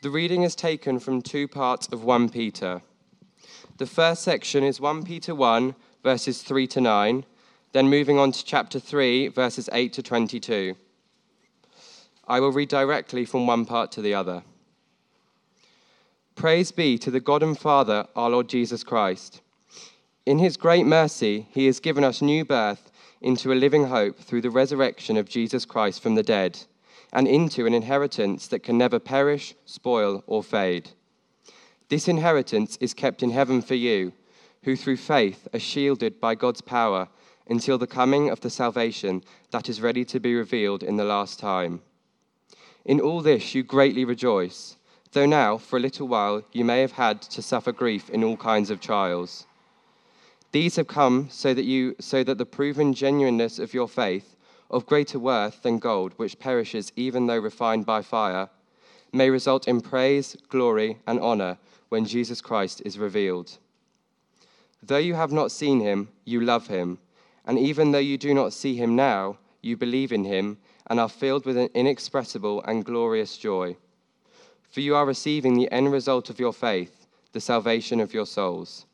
The reading is taken from two parts of 1 Peter. The first section is 1 Peter 1, verses 3 to 9, then moving on to chapter 3, verses 8 to 22. I will read directly from one part to the other. Praise be to the God and Father, our Lord Jesus Christ. In his great mercy, he has given us new birth into a living hope through the resurrection of Jesus Christ from the dead, and into an inheritance that can never perish, spoil, or fade. This inheritance is kept in heaven for you, who through faith are shielded by God's power until the coming of the salvation that is ready to be revealed in the last time. In all this you greatly rejoice, though now, for a little while, you may have had to suffer grief in all kinds of trials. These have come so that the proven genuineness of your faith, of greater worth than gold, which perishes even though refined by fire, may result in praise, glory, and honor when Jesus Christ is revealed. Though you have not seen him, you love him, and even though you do not see him now, you believe in him and are filled with an inexpressible and glorious joy. For you are receiving the end result of your faith, the salvation of your souls.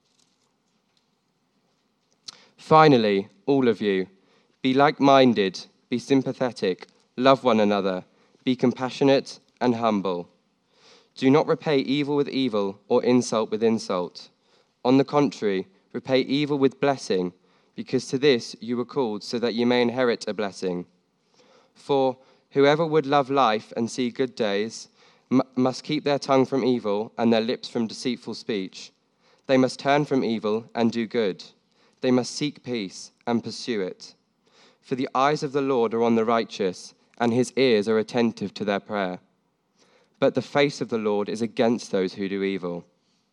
Finally, all of you, be like-minded, be sympathetic, love one another, be compassionate and humble. Do not repay evil with evil or insult with insult. On the contrary, repay evil with blessing, because to this you were called so that you may inherit a blessing. For whoever would love life and see good days must keep their tongue from evil and their lips from deceitful speech. They must turn from evil and do good. They must seek peace and pursue it. For the eyes of the Lord are on the righteous, and his ears are attentive to their prayer. But the face of the Lord is against those who do evil.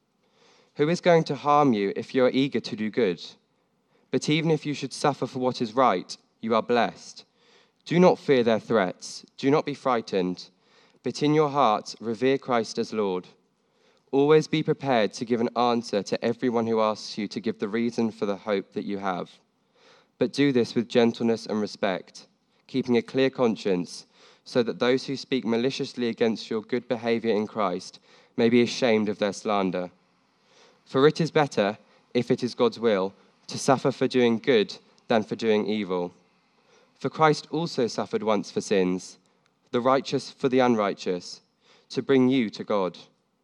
Who is going to harm you if you are eager to do good? But even if you should suffer for what is right, you are blessed. Do not fear their threats. Do not be frightened. But in your hearts, revere Christ as Lord. Always be prepared to give an answer to everyone who asks you to give the reason for the hope that you have. But do this with gentleness and respect, keeping a clear conscience, so that those who speak maliciously against your good behavior in Christ may be ashamed of their slander. For it is better, if it is God's will, to suffer for doing good than for doing evil. For Christ also suffered once for sins, the righteous for the unrighteous, to bring you to God.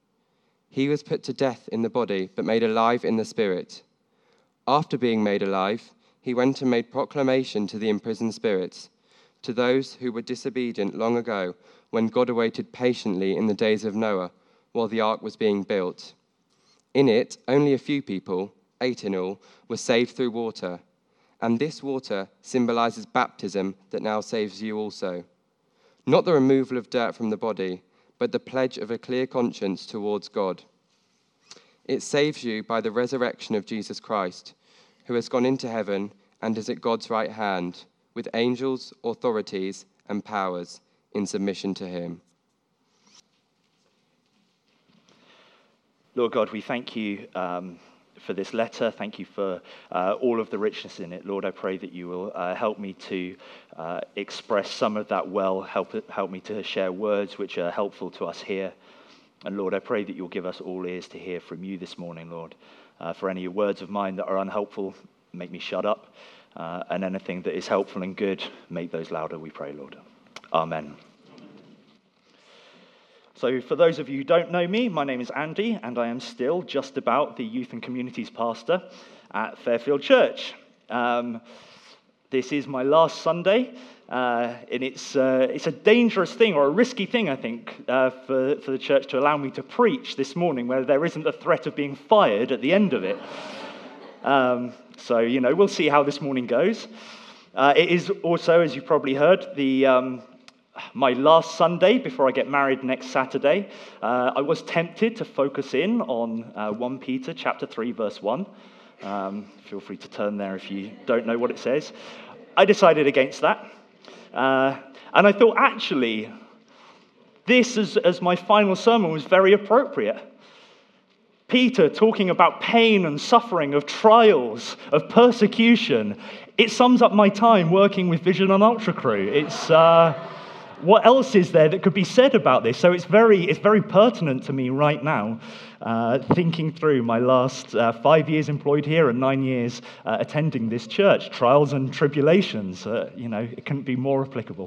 He was put to death in the body, but made alive in the spirit. After being made alive, he went and made proclamation to the imprisoned spirits, to those who were disobedient long ago, when God awaited patiently in the days of Noah, while the ark was being built. In it, only a few people, 8 in all, were saved through water, and this water symbolizes baptism that now saves you also. Not the removal of dirt from the body, but the pledge of a clear conscience towards God. It saves you by the resurrection of Jesus Christ, who has gone into heaven and is at God's right hand, with angels, authorities, and powers in submission to him. Lord God, we thank you for this letter. Thank you for all of the richness in it. Lord, I pray that you will help me to express some of that well, help me to share words which are helpful to us here. And Lord, I pray that you'll give us all ears to hear from you this morning, Lord. For any words of mine that are unhelpful, make me shut up. And anything that is helpful and good, make those louder, we pray, Lord. Amen. So for those of you who don't know me, my name is Andy, and I am still just about the youth and communities pastor at Fairfield Church. This is my last Sunday, and it's a dangerous thing, or a risky thing, I think, for the church to allow me to preach this morning, where there isn't a threat of being fired at the end of it. So, we'll see how this morning goes. It is also, as you've probably heard, my last Sunday before I get married next Saturday. I was tempted to focus in on 1 Peter chapter 3, verse 1. Feel free to turn there if you don't know what it says. I decided against that. And I thought, actually, this as my final sermon was very appropriate. Peter talking about pain and suffering, of trials, of persecution. It sums up my time working with Vision on Ultra Crew. It's what else is there that could be said about this? So it's very pertinent to me right now, thinking through my last 5 years employed here and 9 years attending this church. Trials and tribulations, it couldn't be more applicable.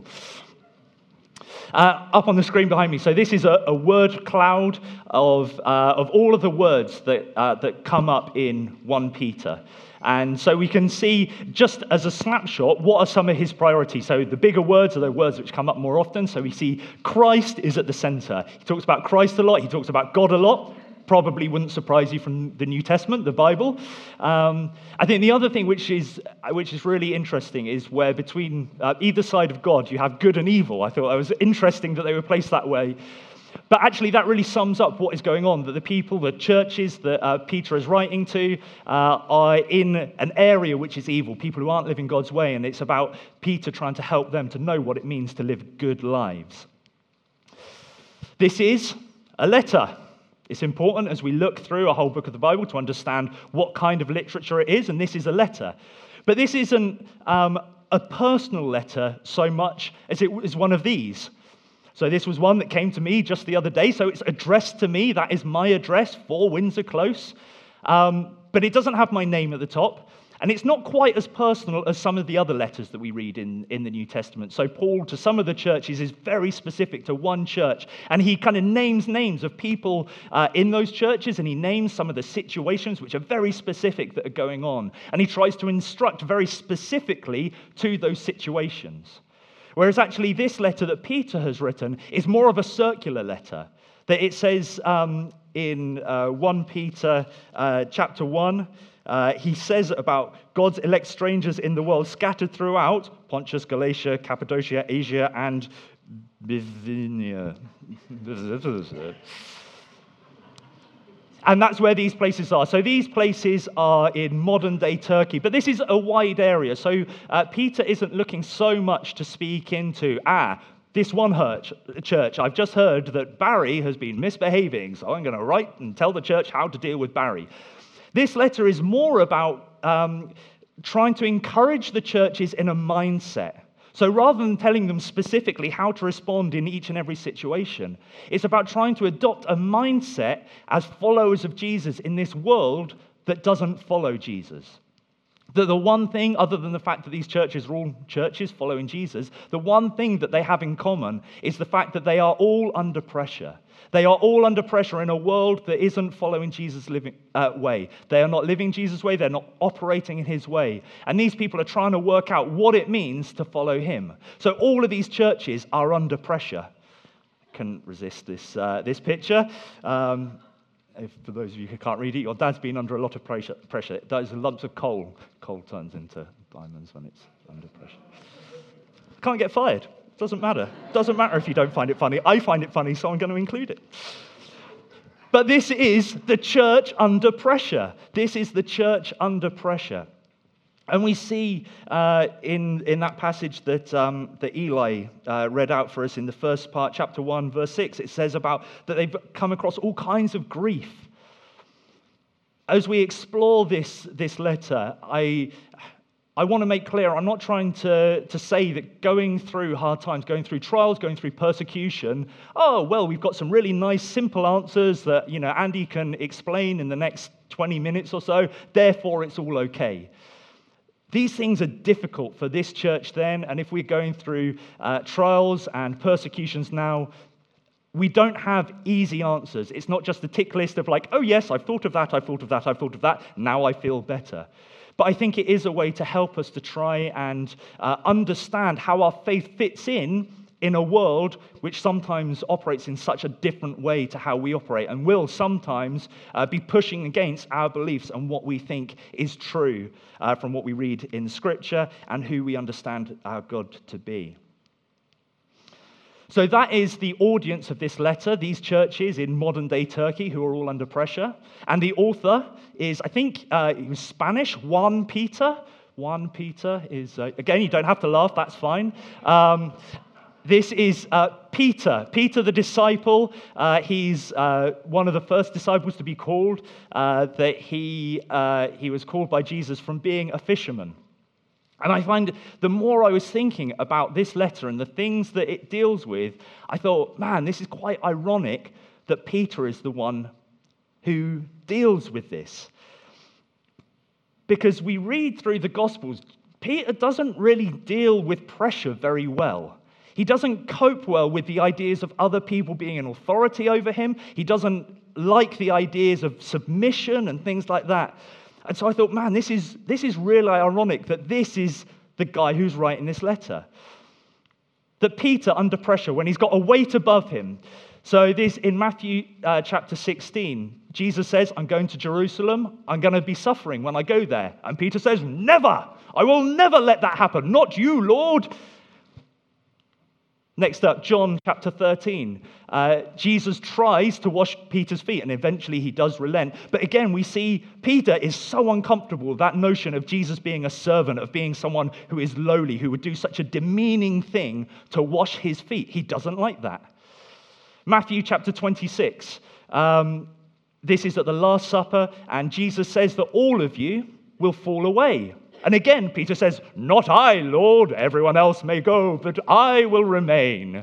Up on the screen behind me, so this is a word cloud of all of the words that come up in 1 Peter. And so we can see, just as a snapshot, what are some of his priorities. So the bigger words are the words which come up more often. So we see Christ is at the center. He talks about Christ a lot. He talks about God a lot. Probably wouldn't surprise you from the New Testament, the Bible. I think the other thing which is really interesting is where between either side of God you have good and evil. I thought it was interesting that they were placed that way. But actually, that really sums up what is going on, that the people, the churches that Peter is writing to are in an area which is evil, people who aren't living God's way, and it's about Peter trying to help them to know what it means to live good lives. This is a letter. It's important as we look through a whole book of the Bible to understand what kind of literature it is, and this is a letter. But this isn't a personal letter so much as it is one of these. So this was one that came to me just the other day. So it's addressed to me. That is my address, 4 Windsor Close. But it doesn't have my name at the top. And it's not quite as personal as some of the other letters that we read in the New Testament. So Paul, to some of the churches, is very specific to one church. And he kind of names names of people in those churches. And he names some of the situations which are very specific that are going on. And he tries to instruct very specifically to those situations. Whereas actually this letter that Peter has written is more of a circular letter. That it says in 1 Peter chapter 1, he says about God's elect strangers in the world scattered throughout Pontus, Galatia, Cappadocia, Asia, and Bithynia. And that's where these places are. So these places are in modern-day Turkey. But this is a wide area. So Peter isn't looking so much to speak into, this one church. I've just heard that Barry has been misbehaving, so I'm going to write and tell the church how to deal with Barry. This letter is more about trying to encourage the churches in a mindset. So rather than telling them specifically how to respond in each and every situation, it's about trying to adopt a mindset as followers of Jesus in this world that doesn't follow Jesus. That the one thing, other than the fact that these churches are all churches following Jesus, the one thing that they have in common is the fact that they are all under pressure. They are all under pressure in a world that isn't following Jesus' way. They are not living Jesus' way. They're not operating in his way. And these people are trying to work out what it means to follow him. So all of these churches are under pressure. I couldn't resist this picture. For those of you who can't read it, your dad's been under a lot of pressure. Those lumps of coal. Coal turns into diamonds when it's under pressure. Can't get fired. Doesn't matter. Doesn't matter if you don't find it funny. I find it funny, so I'm going to include it. But this is the church under pressure. This is the church under pressure. And we see in that passage that Eli read out for us in the first part, chapter 1, verse 6, it says about that they've come across all kinds of grief. As we explore this letter, I want to make clear, I'm not trying to say that going through hard times, going through trials, going through persecution, we've got some really nice, simple answers that, Andy can explain in the next 20 minutes or so, therefore it's all okay. These things are difficult for this church then, and if we're going through trials and persecutions now, we don't have easy answers. It's not just a tick list of like, oh yes, I've thought of that, I've thought of that, I've thought of that, now I feel better. But I think it is a way to help us to try and understand how our faith fits in a world which sometimes operates in such a different way to how we operate and will sometimes be pushing against our beliefs and what we think is true from what we read in Scripture and who we understand our God to be. So that is the audience of this letter, these churches in modern-day Turkey who are all under pressure. And the author is, I think he was Spanish, Juan Peter. Juan Peter is, again, you don't have to laugh, that's fine. This is Peter the disciple. He's one of the first disciples to be called, that he was called by Jesus from being a fisherman. And I find the more I was thinking about this letter and the things that it deals with, I thought, man, this is quite ironic that Peter is the one who deals with this. Because we read through the Gospels, Peter doesn't really deal with pressure very well. He doesn't cope well with the ideas of other people being an authority over him. He doesn't like the ideas of submission and things like that. And so I thought, man, this is really ironic that this is the guy who's writing this letter. That Peter, under pressure, when he's got a weight above him. So this in Matthew chapter 16, Jesus says, I'm going to Jerusalem. I'm going to be suffering when I go there. And Peter says, never. I will never let that happen. Not you, Lord. Next up, John chapter 13. Jesus tries to wash Peter's feet, and eventually he does relent. But again, we see Peter is so uncomfortable with that notion of Jesus being a servant, of being someone who is lowly, who would do such a demeaning thing to wash his feet. He doesn't like that. Matthew chapter 26. This is at the Last Supper, and Jesus says that all of you will fall away. And again, Peter says, not I, Lord, everyone else may go, but I will remain.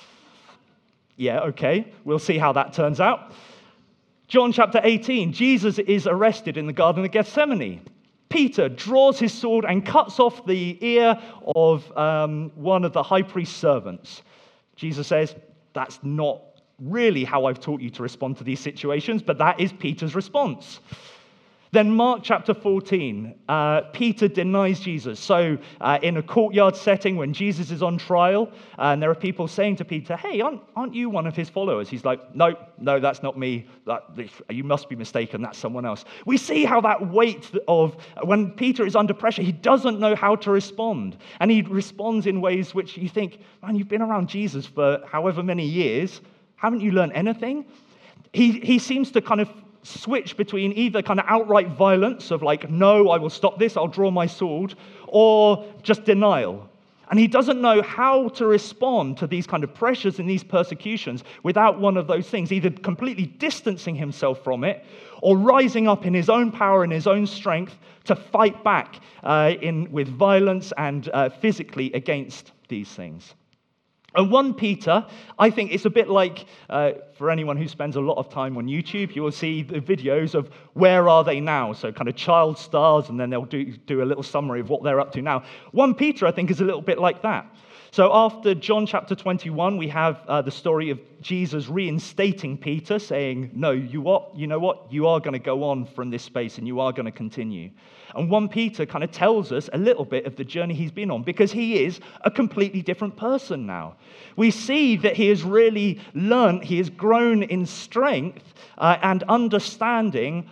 Yeah, okay, we'll see how that turns out. John chapter 18, Jesus is arrested in the Garden of Gethsemane. Peter draws his sword and cuts off the ear of one of the high priest's servants. Jesus says, that's not really how I've taught you to respond to these situations, but that is Peter's response. Then Mark chapter 14, Peter denies Jesus. So in a courtyard setting when Jesus is on trial, and there are people saying to Peter, hey, aren't you one of his followers? He's like, no, that's not me. You must be mistaken. That's someone else. We see how that weight of when Peter is under pressure, he doesn't know how to respond. And he responds in ways which you think, man, you've been around Jesus for however many years. Haven't you learned anything? He seems to kind of switch between either kind of outright violence of like, no, I will stop this, I'll draw my sword, or just denial. And he doesn't know how to respond to these kind of pressures and these persecutions without one of those things, either completely distancing himself from it or rising up in his own power and his own strength to fight back with violence and physically against these things. And 1 Peter, I think it's a bit like, for anyone who spends a lot of time on YouTube, you will see the videos of where are they now? So kind of child stars, and then they'll do a little summary of what they're up to now. 1 Peter, I think, is a little bit like that. So after John chapter 21, we have the story of Jesus reinstating Peter, saying, no, you know what? You are going to go on from this space, and you are going to continue. And 1 Peter kind of tells us a little bit of the journey he's been on, because he is a completely different person now. We see that he has really learned, he has grown in strength and understanding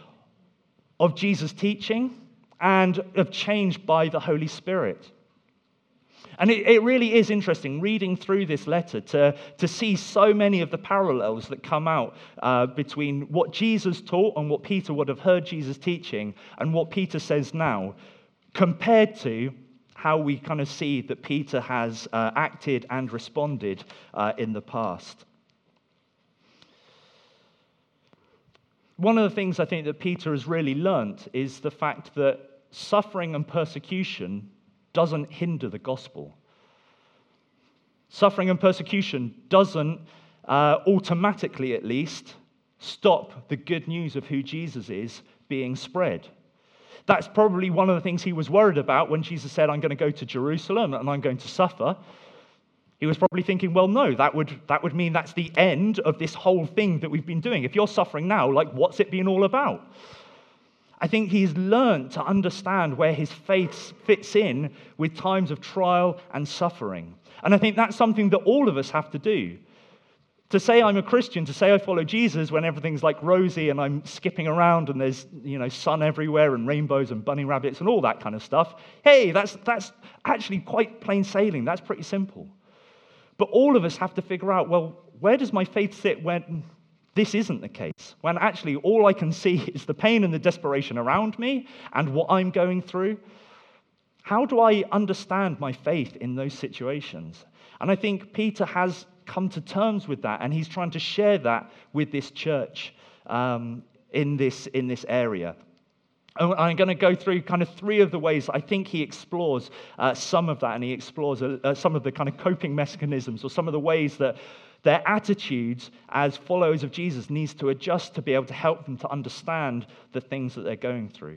of Jesus' teaching and of change by the Holy Spirit. And it really is interesting reading through this letter to see so many of the parallels that come out between what Jesus taught and what Peter would have heard Jesus teaching and what Peter says now, compared to how we kind of see that Peter has acted and responded in the past. One of the things I think that Peter has really learnt is the fact that suffering and persecution doesn't hinder the gospel. Suffering and persecution doesn't automatically, at least, stop the good news of who Jesus is being spread. That's probably one of the things he was worried about when Jesus said, I'm going to go to Jerusalem and I'm going to suffer. He was probably thinking, well, no, that would mean that's the end of this whole thing that we've been doing. If you're suffering now, like, what's it been all about? I think he's learned to understand where his faith fits in with times of trial and suffering. And I think that's something that all of us have to do. To say I'm a Christian, to say I follow Jesus when everything's like rosy and I'm skipping around and there's, sun everywhere and rainbows and bunny rabbits and all that kind of stuff, hey, that's actually quite plain sailing. That's pretty simple. But all of us have to figure out, well, where does my faith sit when this isn't the case? When actually all I can see is the pain and the desperation around me and what I'm going through. How do I understand my faith in those situations? And I think Peter has come to terms with that, and he's trying to share that with this church in this area. And I'm going to go through kind of three of the ways I think he explores some of that, and he explores some of the kind of coping mechanisms or some of the ways that their attitudes as followers of Jesus needs to adjust to be able to help them to understand the things that they're going through.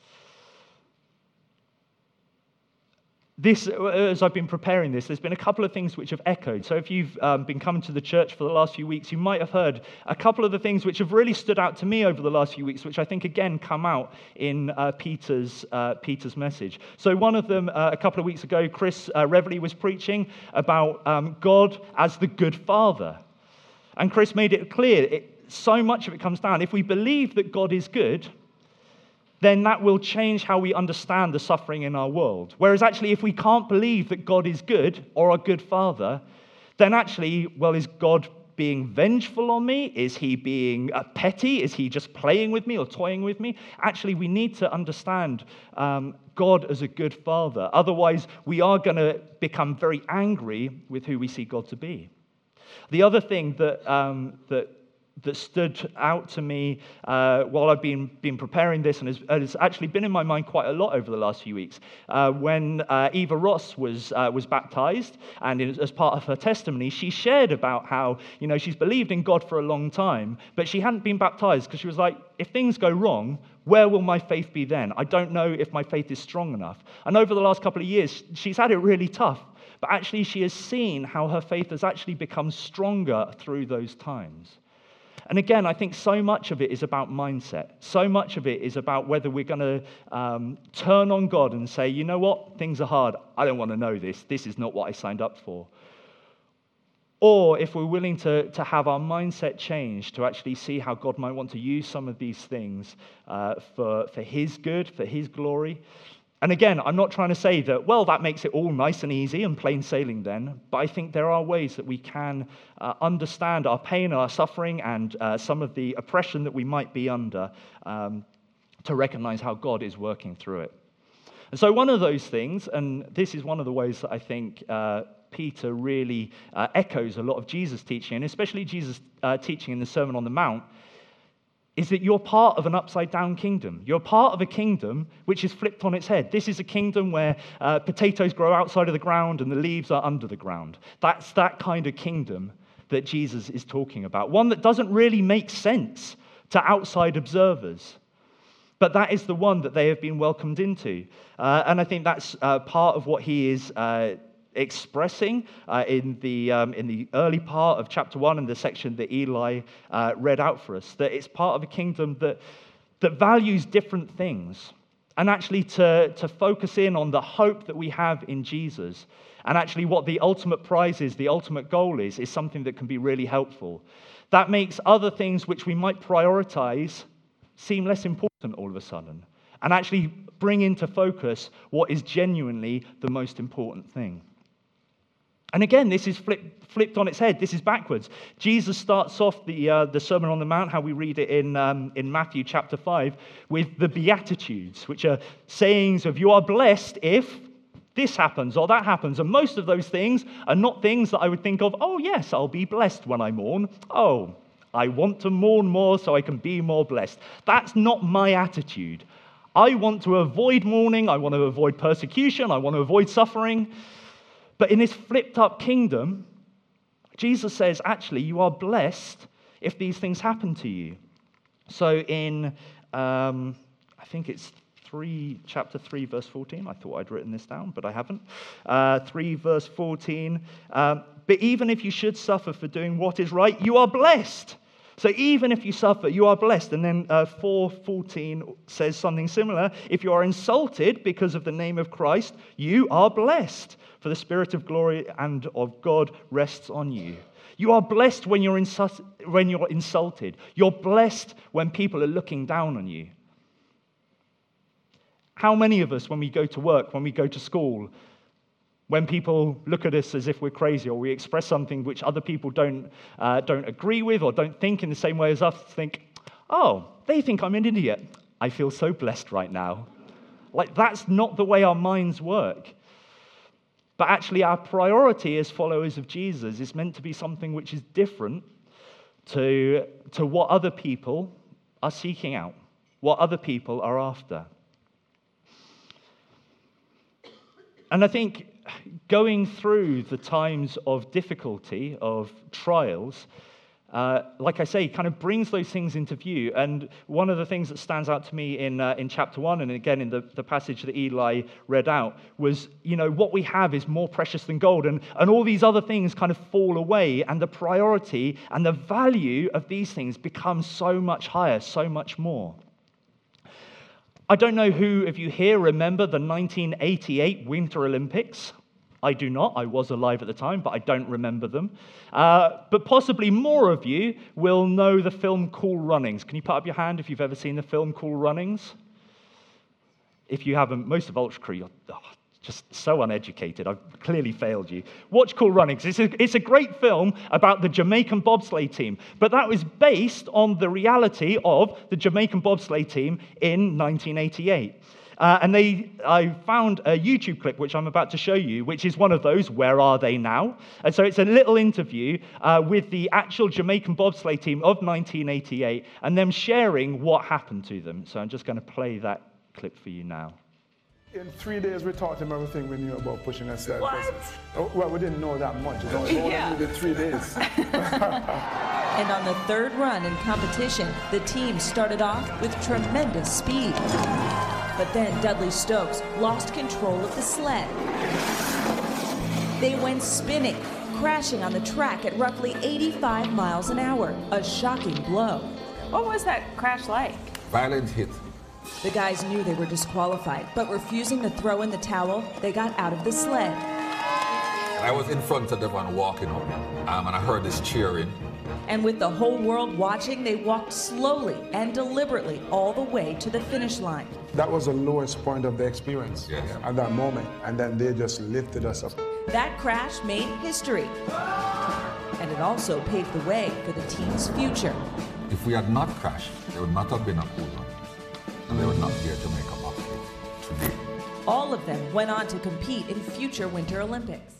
As I've been preparing this, there's been a couple of things which have echoed. So if you've been coming to the church for the last few weeks, you might have heard a couple of the things which have really stood out to me over the last few weeks, which I think, again, come out in Peter's message. So one of them, a couple of weeks ago, Chris Reveley was preaching about God as the good Father. And Chris made it clear, so much of it comes down, if we believe that God is good, then that will change how we understand the suffering in our world. Whereas actually, if we can't believe that God is good or a good Father, then actually, well, is God being vengeful on me? Is he being petty? Is he just playing with me or toying with me? Actually, we need to understand God as a good Father. Otherwise, we are going to become very angry with who we see God to be. The other thing that stood out to me while I've been preparing this, and has actually been in my mind quite a lot over the last few weeks, when Eva Ross was baptized, and as part of her testimony, she shared about how she's believed in God for a long time, but she hadn't been baptized because she was like, if things go wrong, where will my faith be then? I don't know if my faith is strong enough. And over the last couple of years, she's had it really tough, but actually she has seen how her faith has actually become stronger through those times. And again, I think so much of it is about mindset. So much of it is about whether we're going to turn on God and say, you know what, things are hard. I don't want to know this. This is not what I signed up for. Or if we're willing to have our mindset changed to actually see how God might want to use some of these things for his good, for his glory. And again, I'm not trying to say that, well, that makes it all nice and easy and plain sailing then, but I think there are ways that we can understand our pain, our suffering, and some of the oppression that we might be under to recognize how God is working through it. And so one of those things, and this is one of the ways that I think Peter really echoes a lot of Jesus' teaching, and especially Jesus' teaching in the Sermon on the Mount, is that you're part of an upside-down kingdom. You're part of a kingdom which is flipped on its head. This is a kingdom where potatoes grow outside of the ground and the leaves are under the ground. That's that kind of kingdom that Jesus is talking about. One that doesn't really make sense to outside observers. But that is the one that they have been welcomed into. And I think that's part of what he is expressing in the early part of chapter 1 and the section that Eli read out for us, that it's part of a kingdom that values different things, and actually to focus in on the hope that we have in Jesus, and actually what the ultimate prize is, the ultimate goal is something that can be really helpful. That makes other things which we might prioritize seem less important all of a sudden, and actually bring into focus what is genuinely the most important thing. And again, this is flipped on its head. This is backwards. Jesus starts off the Sermon on the Mount, how we read it in Matthew chapter 5, with the Beatitudes, which are sayings of you are blessed if this happens or that happens. And most of those things are not things that I would think of, oh yes, I'll be blessed when I mourn. Oh, I want to mourn more so I can be more blessed. That's not my attitude. I want to avoid mourning. I want to avoid persecution. I want to avoid suffering. But in this flipped up kingdom, Jesus says, actually, you are blessed if these things happen to you. So in, I think it's chapter 3, verse 14. I thought I'd written this down, but I haven't. 3, verse 14. But even if you should suffer for doing what is right, you are blessed. So even if you suffer, you are blessed. And then 4:14 says something similar. If you are insulted because of the name of Christ, you are blessed, for the Spirit of glory and of God rests on you. You are blessed when you're insulted. You're blessed when people are looking down on you. How many of us, when we go to work, when we go to school, when people look at us as if we're crazy, or we express something which other people don't agree with or don't think in the same way as us, think, oh, they think I'm an idiot. I feel so blessed right now. Like, that's not the way our minds work. But actually, our priority as followers of Jesus is meant to be something which is different to what other people are seeking out. what other people are after. And I think going through the times of difficulty, of trials, like I say, kind of brings those things into view. And one of the things that stands out to me in chapter 1, and again in the passage that Eli read out, was, what we have is more precious than gold. And all these other things kind of fall away, and the priority and the value of these things becomes so much higher, so much more. I don't know who of you here remember the 1988 Winter Olympics. I do not. I was alive at the time, but I don't remember them. But possibly more of you will know the film Cool Runnings. Can you put up your hand if you've ever seen the film Cool Runnings? If you haven't, most of Ultra Crew, you're just so uneducated. I've clearly failed you. Watch Cool Runnings. It's a great film about the Jamaican bobsleigh team, but that was based on the reality of the Jamaican bobsleigh team in 1988. And I found a YouTube clip, which I'm about to show you, which is one of those, where are they now? And so it's a little interview with the actual Jamaican bobsleigh team of 1988, and them sharing what happened to them. So I'm just going to play that clip for you now. In 3 days, we taught him everything we knew about pushing a sled. What? Well, we didn't know that much. It only needed 3 days. And on the third run in competition, the team started off with tremendous speed. But then Dudley Stokes lost control of the sled. They went spinning, crashing on the track at roughly 85 miles an hour, a shocking blow. What was that crash like? Violent hit. The guys knew they were disqualified, but refusing to throw in the towel, they got out of the sled. I was in front of everyone walking up, and I heard this cheering. And with the whole world watching, they walked slowly and deliberately all the way to the finish line. That was the lowest point of the experience at that moment, and then they just lifted us up. That crash made history, and it also paved the way for the team's future. If we had not crashed, there would not have been a Cool Run, and they would not be a Jamaica bobsleigh today. All of them went on to compete in future Winter Olympics.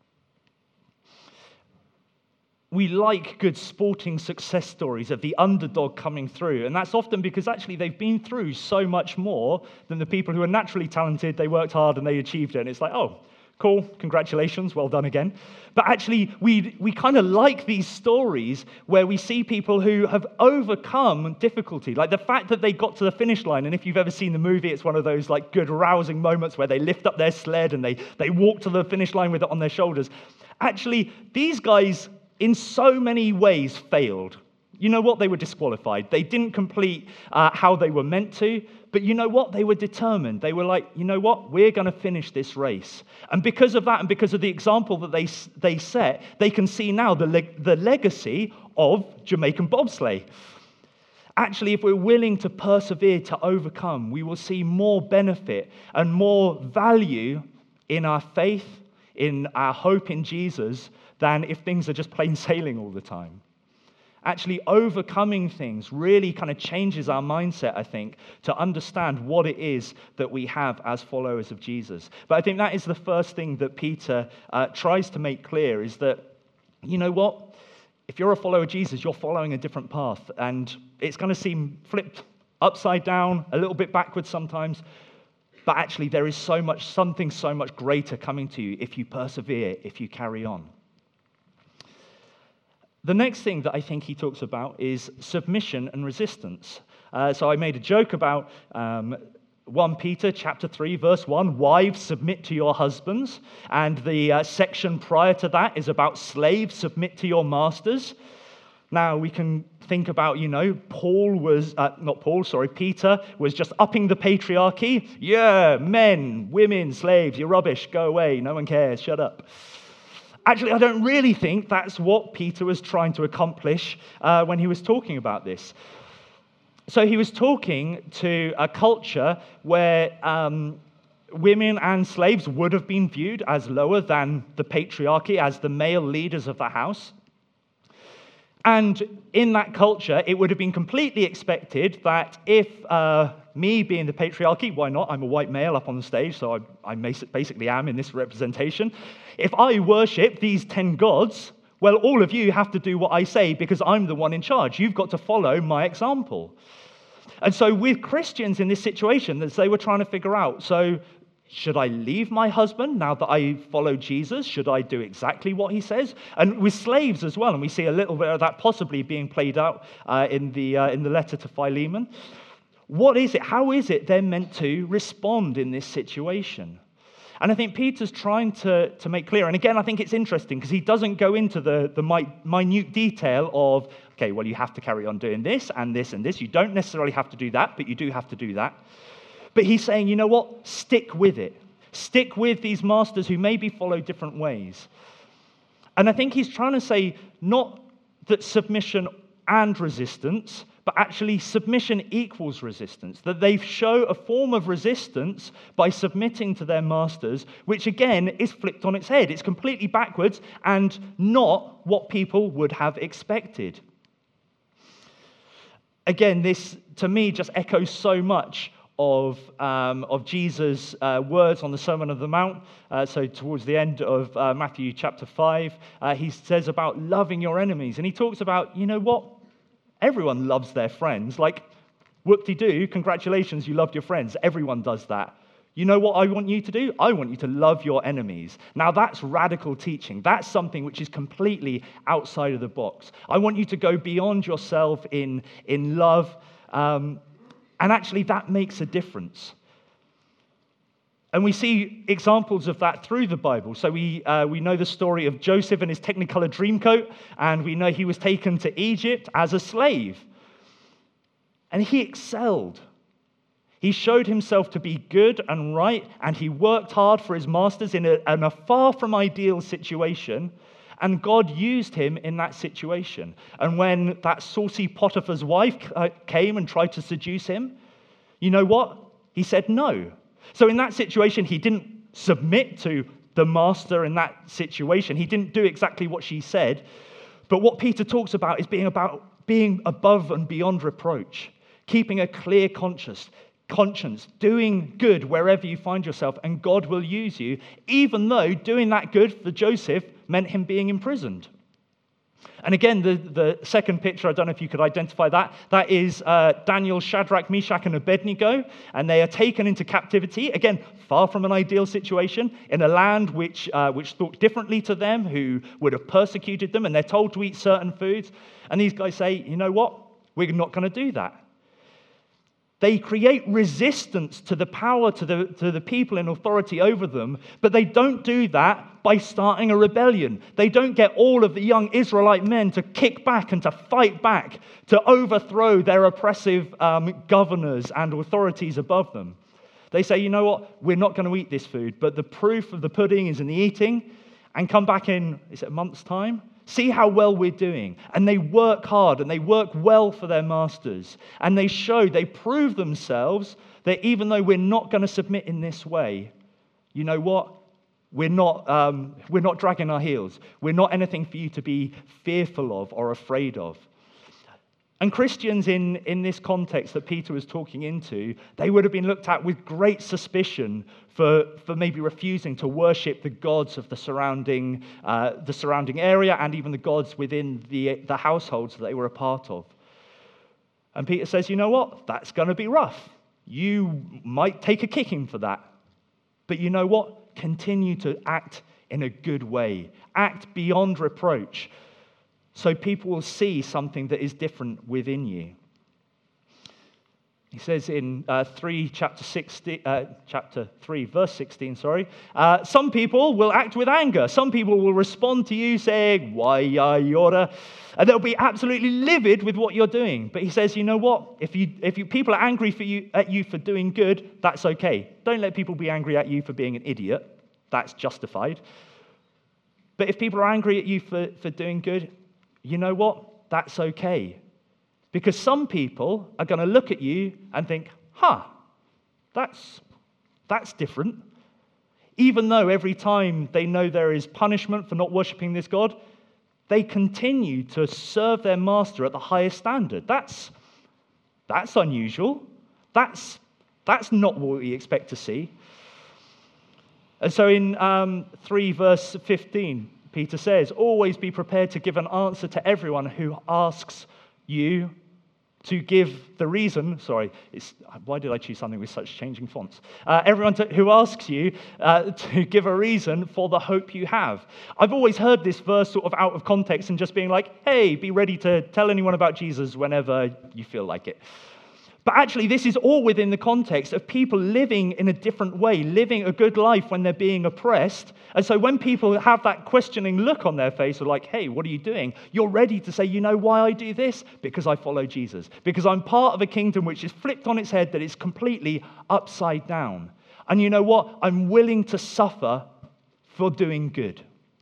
We like good sporting success stories of the underdog coming through, and that's often because actually they've been through so much more than the people who are naturally talented. They worked hard and they achieved it, and it's like, oh, cool, congratulations, well done again. But actually, we kind of like these stories where we see people who have overcome difficulty, like the fact that they got to the finish line. And if you've ever seen the movie, it's one of those like good, rousing moments where they lift up their sled and they walk to the finish line with it on their shoulders. Actually, these guys, in so many ways, failed. You know what? They were disqualified. They didn't complete how they were meant to. But you know what? They were determined. They were like, you know what? We're going to finish this race. And because of that, and because of the example that they set, they can see now the legacy of Jamaican bobsleigh. Actually, if we're willing to persevere, to overcome, we will see more benefit and more value in our faith, in our hope in Jesus, than if things are just plain sailing all the time. Actually, overcoming things really kind of changes our mindset, I think, to understand what it is that we have as followers of Jesus. But I think that is the first thing that Peter tries to make clear, is that, you know what? If you're a follower of Jesus, you're following a different path, and it's going to seem flipped upside down, a little bit backwards sometimes, but actually there is something so much greater coming to you if you persevere, if you carry on. The next thing that I think he talks about is submission and resistance. So I made a joke about 1 Peter chapter 3, verse 1, wives, submit to your husbands. And the section prior to that is about slaves, submit to your masters. Now, we can think about, Peter was just upping the patriarchy. Yeah, men, women, slaves, you're rubbish, go away, no one cares, shut up. Actually, I don't really think that's what Peter was trying to accomplish when he was talking about this. So he was talking to a culture where women and slaves would have been viewed as lower than the patriarchy, as the male leaders of the house. And in that culture, it would have been completely expected that if me being the patriarchy, why not? I'm a white male up on the stage, so I basically am in this representation. If I worship these 10 gods, well, all of you have to do what I say because I'm the one in charge. You've got to follow my example. And so with Christians in this situation, as they were trying to figure out, so should I leave my husband now that I follow Jesus? Should I do exactly what he says? And with slaves as well, and we see a little bit of that possibly being played out in the letter to Philemon. What is it? How is it they're meant to respond in this situation? And I think Peter's trying to make clear, and again, I think it's interesting because he doesn't go into the minute detail of, okay, well, you have to carry on doing this and this and this. You don't necessarily have to do that, but you do have to do that. But he's saying, you know what? Stick with it. Stick with these masters who maybe follow different ways. And I think he's trying to say not that submission and resistance, but actually submission equals resistance, that they show a form of resistance by submitting to their masters, which again is flipped on its head. It's completely backwards and not what people would have expected. Again, this to me just echoes so much of Jesus' words on the Sermon on the Mount. So towards the end of Matthew chapter 5, he says about loving your enemies. And he talks about, you know what? Everyone loves their friends. Like, whoop-de-doo, congratulations, you loved your friends. Everyone does that. You know what I want you to do? I want you to love your enemies. Now, that's radical teaching. That's something which is completely outside of the box. I want you to go beyond yourself in love. And actually, that makes a difference. And we see examples of that through the Bible. So we know the story of Joseph and his Technicolor Dreamcoat, and we know he was taken to Egypt as a slave. And he excelled. He showed himself to be good and right, and he worked hard for his masters in a far from ideal situation. And God used him in that situation. And when that saucy Potiphar's wife came and tried to seduce him, you know what? He said no. So in that situation, he didn't submit to the master in that situation. He didn't do exactly what she said. But what Peter talks about is being above and beyond reproach, keeping a clear conscience, doing good wherever you find yourself, and God will use you, even though doing that good for Joseph meant him being imprisoned. And again, the second picture, I don't know if you could identify that. That is Daniel, Shadrach, Meshach, and Abednego, and they are taken into captivity. Again, far from an ideal situation, in a land which thought differently to them, who would have persecuted them, and they're told to eat certain foods. And these guys say, you know what? We're not going to do that. They create resistance to the power, to the people in authority over them, but they don't do that by starting a rebellion. They don't get all of the young Israelite men to kick back and to fight back, to overthrow their oppressive governors and authorities above them. They say, you know what, we're not going to eat this food, but the proof of the pudding is in the eating, and come back in, is it a month's time? See how well we're doing. And they work hard and they work well for their masters. And they prove themselves that even though we're not going to submit in this way, you know what? We're not dragging our heels. We're not anything for you to be fearful of or afraid of. And Christians in this context that Peter was talking into, they would have been looked at with great suspicion for maybe refusing to worship the gods of the surrounding area and even the gods within the households that they were a part of. And Peter says, you know what? That's going to be rough. You might take a kicking for that. But you know what? Continue to act in a good way. Act beyond reproach, so people will see something that is different within you. He says in chapter 3, verse 16, some people will act with anger. Some people will respond to you saying, why, yada, and they'll be absolutely livid with what you're doing. But he says, you know what? If people are angry at you for doing good, that's okay. Don't let people be angry at you for being an idiot. That's justified. But if people are angry at you for doing good, you know what? That's okay. Because some people are going to look at you and think, that's different. Even though every time they know there is punishment for not worshiping this God, they continue to serve their master at the highest standard. That's unusual. That's not what we expect to see. And so in 3 verse 15, Peter says, always be prepared to give an answer to everyone who asks you to give the reason, why did I choose something with such changing fonts? Everyone who asks you to give a reason for the hope you have. I've always heard this verse sort of out of context and just being like, hey, be ready to tell anyone about Jesus whenever you feel like it. But actually, this is all within the context of people living in a different way, living a good life when they're being oppressed. And so when people have that questioning look on their face of like, hey, what are you doing? You're ready to say, you know why I do this? Because I follow Jesus. Because I'm part of a kingdom which is flipped on its head, that is completely upside down. And you know what? I'm willing to suffer for doing good.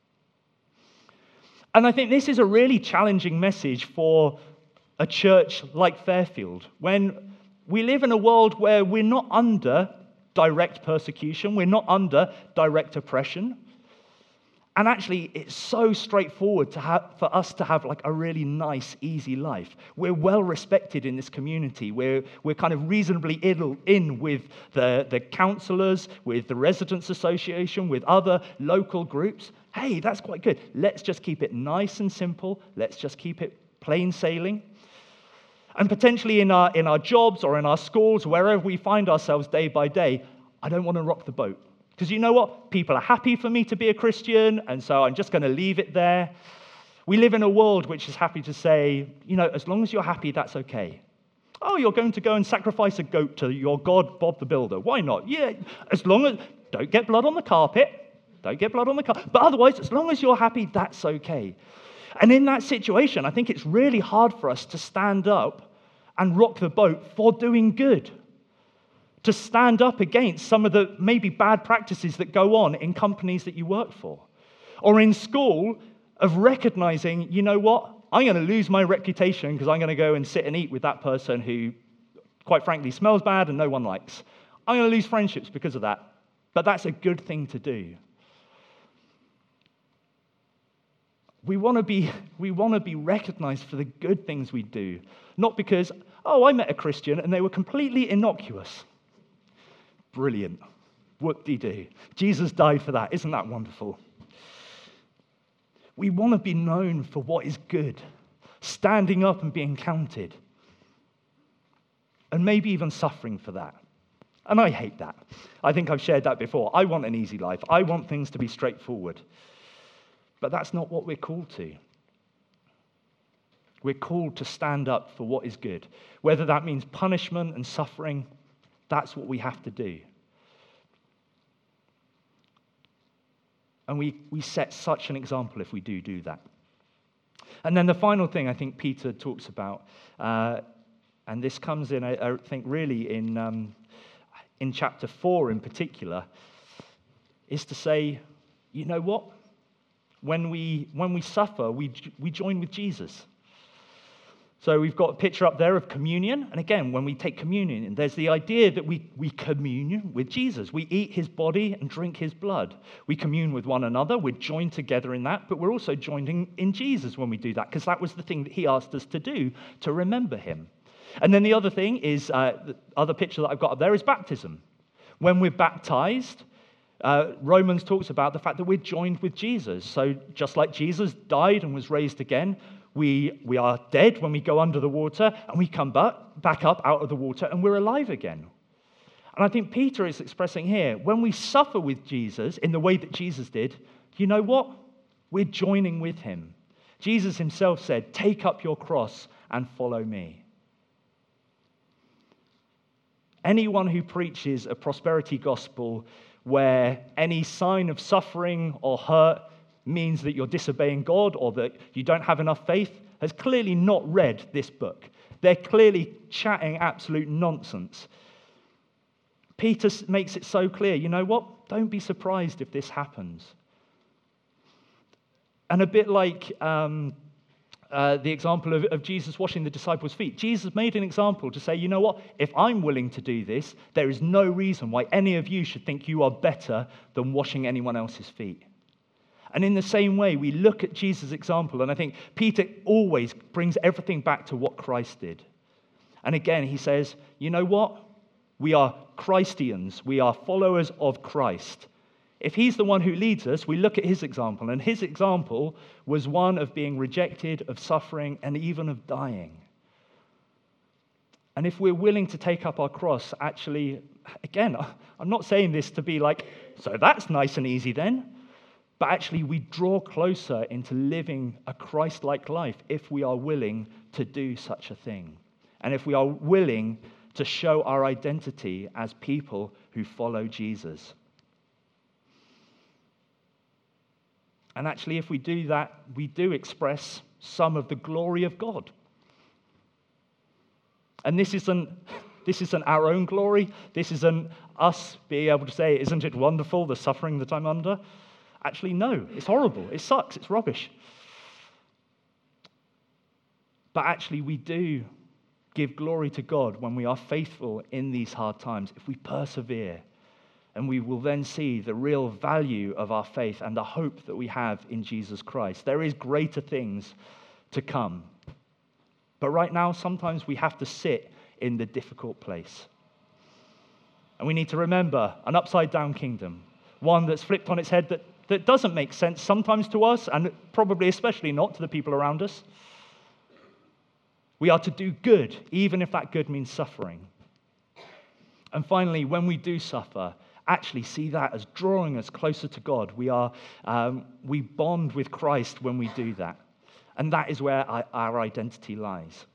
And I think this is a really challenging message for a church like Fairfield, when we live in a world where we're not under direct persecution, we're not under direct oppression. And actually, it's so straightforward for us to have like a really nice, easy life. We're well respected in this community. We're kind of reasonably in with the councillors, with the Residents Association, with other local groups. Hey, that's quite good. Let's just keep it nice and simple. Let's just keep it plain sailing. And potentially in our jobs or in our schools, wherever we find ourselves day by day, I don't want to rock the boat. Because you know what? People are happy for me to be a Christian, and so I'm just going to leave it there. We live in a world which is happy to say, you know, as long as you're happy, that's okay. Oh, you're going to go and sacrifice a goat to your god, Bob the Builder. Why not? Yeah, as long as, don't get blood on the carpet. Don't get blood on the carpet. But otherwise, as long as you're happy, that's okay. And in that situation, I think it's really hard for us to stand up and rock the boat for doing good. To stand up against some of the maybe bad practices that go on in companies that you work for. Or in school, of recognizing, you know what, I'm going to lose my reputation because I'm going to go and sit and eat with that person who, quite frankly, smells bad and no one likes. I'm going to lose friendships because of that. But that's a good thing to do. We want to be recognized for the good things we do, not because, oh, I met a Christian and they were completely innocuous. Brilliant. Whoop-de-doo. Jesus died for that. Isn't that wonderful? We want to be known for what is good, standing up and being counted, and maybe even suffering for that. And I hate that. I think I've shared that before. I want an easy life. I want things to be straightforward. But that's not what we're called to. We're called to stand up for what is good. Whether that means punishment and suffering, that's what we have to do. And we set such an example if we do that. And then the final thing I think Peter talks about, and this comes in, I think, really in chapter 4 in particular, is to say, you know what? When we suffer, we join with Jesus. So we've got a picture up there of communion. And again, when we take communion, there's the idea that we commune with Jesus. We eat his body and drink his blood. We commune with one another. We're joined together in that. But we're also joined in Jesus when we do that, because that was the thing that he asked us to do, to remember him. And then the other thing is, the other picture that I've got up there is baptism. When we're baptized, Romans talks about the fact that we're joined with Jesus. So just like Jesus died and was raised again, we are dead when we go under the water, and we come back up out of the water, and we're alive again. And I think Peter is expressing here, when we suffer with Jesus in the way that Jesus did, you know what? We're joining with him. Jesus himself said, "Take up your cross and follow me." Anyone who preaches a prosperity gospel where any sign of suffering or hurt means that you're disobeying God or that you don't have enough faith has clearly not read this book. They're clearly chatting absolute nonsense. Peter makes it so clear, you know what? Don't be surprised if this happens. And a bit like the example of Jesus washing the disciples' feet. Jesus made an example to say, you know what? If I'm willing to do this, there is no reason why any of you should think you are better than washing anyone else's feet. And in the same way, we look at Jesus' example, and I think Peter always brings everything back to what Christ did. And again, he says, you know what? We are Christians. We are followers of Christ. If he's the one who leads us, we look at his example, and his example was one of being rejected, of suffering, and even of dying. And if we're willing to take up our cross, actually, again, I'm not saying this to be like, so that's nice and easy then. But actually, we draw closer into living a Christ-like life if we are willing to do such a thing. And if we are willing to show our identity as people who follow Jesus. And actually, if we do that, we do express some of the glory of God. And this isn't our own glory. This isn't us being able to say, isn't it wonderful, the suffering that I'm under? Actually, no, it's horrible. It sucks. It's rubbish. But actually, we do give glory to God when we are faithful in these hard times, if we persevere. And we will then see the real value of our faith and the hope that we have in Jesus Christ. There is greater things to come. But right now, sometimes we have to sit in the difficult place. And we need to remember an upside-down kingdom, one that's flipped on its head, that doesn't make sense sometimes to us, and probably especially not to the people around us. We are to do good, even if that good means suffering. And finally, when we do suffer, actually see that as drawing us closer to God. We bond with Christ when we do that. And that is where our identity lies.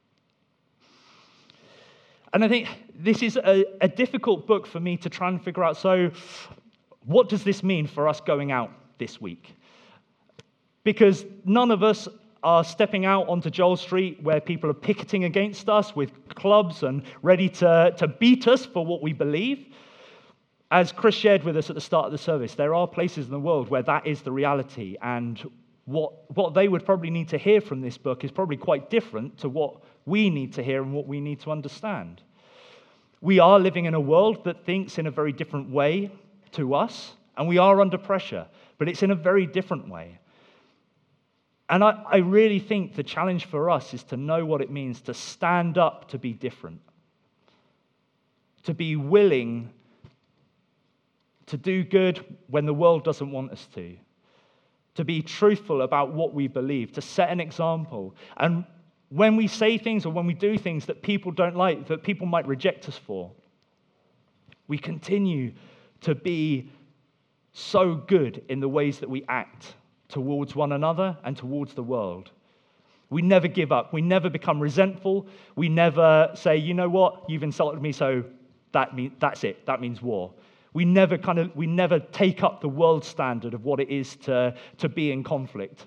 And I think this is a difficult book for me to try and figure out. So, what does this mean for us going out this week? Because none of us are stepping out onto Joel Street where people are picketing against us with clubs and ready to beat us for what we believe. As Chris shared with us at the start of the service, there are places in the world where that is the reality, and what they would probably need to hear from this book is probably quite different to what we need to hear and what we need to understand. We are living in a world that thinks in a very different way to us, and we are under pressure, but it's in a very different way. And I really think the challenge for us is to know what it means to stand up to be different, to be willing to do good when the world doesn't want us to be truthful about what we believe, to set an example. And when we say things or when we do things that people don't like, that people might reject us for, we continue to be so good in the ways that we act towards one another and towards the world. We never give up. We never become resentful. We never say, you know what, you've insulted me, so that's it. That means war. We never take up the world standard of what it is to be in conflict.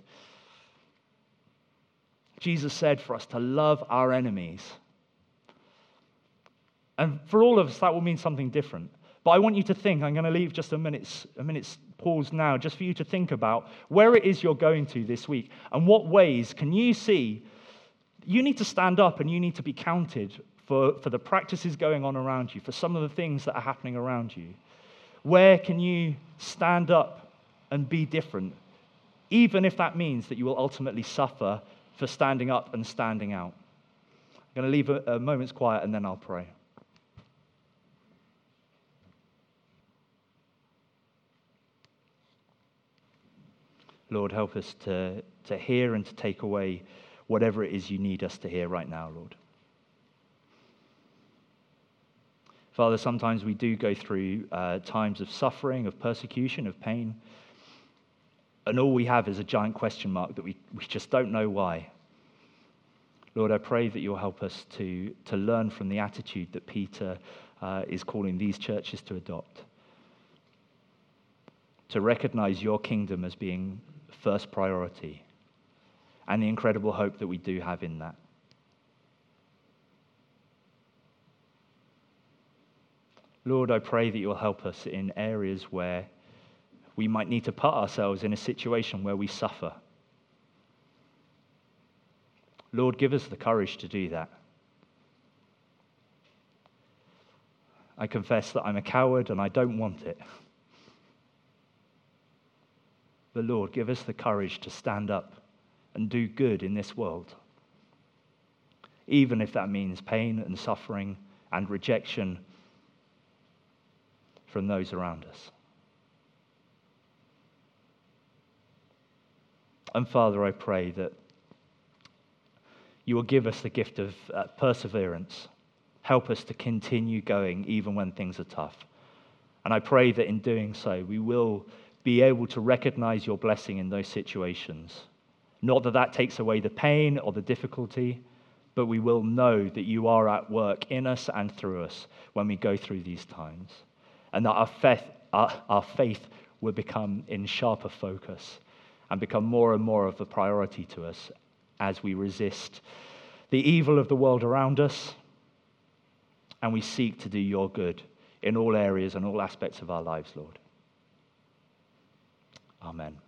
Jesus said for us to love our enemies. And for all of us, that will mean something different. But I want you to think, I'm going to leave just a minute's pause now, just for you to think about where it is you're going to this week and what ways can you see you need to stand up and you need to be counted for the practices going on around you, for some of the things that are happening around you. Where can you stand up and be different, even if that means that you will ultimately suffer for standing up and standing out? I'm going to leave a moment's quiet and then I'll pray. Lord, help us to hear and to take away whatever it is you need us to hear right now, Lord. Father, sometimes we do go through times of suffering, of persecution, of pain, and all we have is a giant question mark that we just don't know why. Lord, I pray that you'll help us to learn from the attitude that Peter is calling these churches to adopt, to recognize your kingdom as being first priority, and the incredible hope that we do have in that. Lord, I pray that you'll help us in areas where we might need to put ourselves in a situation where we suffer. Lord, give us the courage to do that. I confess that I'm a coward and I don't want it. But Lord, give us the courage to stand up and do good in this world, even if that means pain and suffering and rejection from those around us. And Father, I pray that you will give us the gift of perseverance, Help us to continue going even when things are tough. And I pray that in doing so, we will be able to recognize your blessing in those situations. Not that that takes away the pain or the difficulty, but we will know that you are at work in us and through us when we go through these times. And that our faith will become in sharper focus and become more and more of a priority to us as we resist the evil of the world around us and we seek to do your good in all areas and all aspects of our lives, Lord. Amen.